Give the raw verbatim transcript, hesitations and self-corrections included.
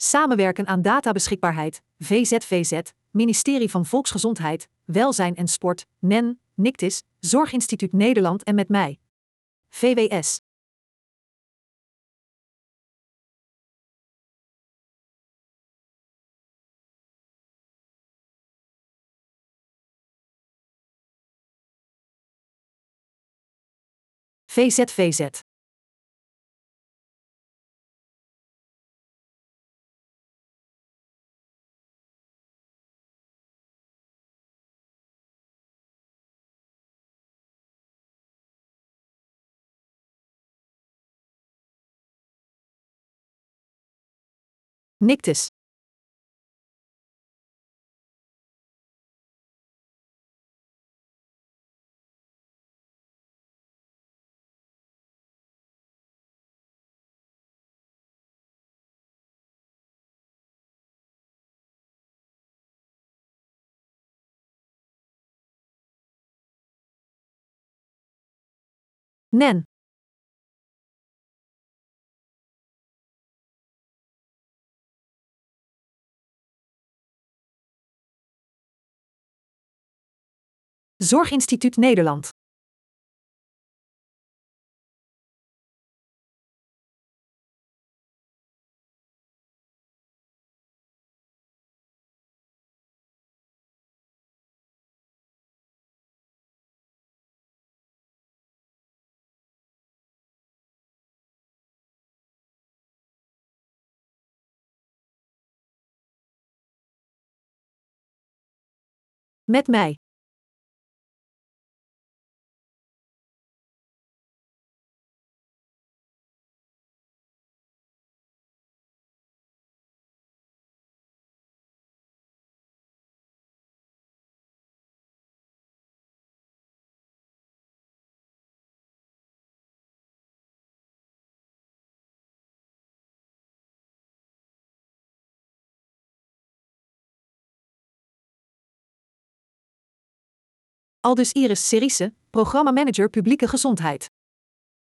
Samenwerken aan databeschikbaarheid, V Z V Z, Ministerie van Volksgezondheid, Welzijn en Sport, N E N, Nictis, Zorginstituut Nederland en met mij. V W S. V Z V Z. Nictis. N E N. Zorginstituut Nederland. Met mij. Aldus Iris Serice, programmamanager publieke gezondheid.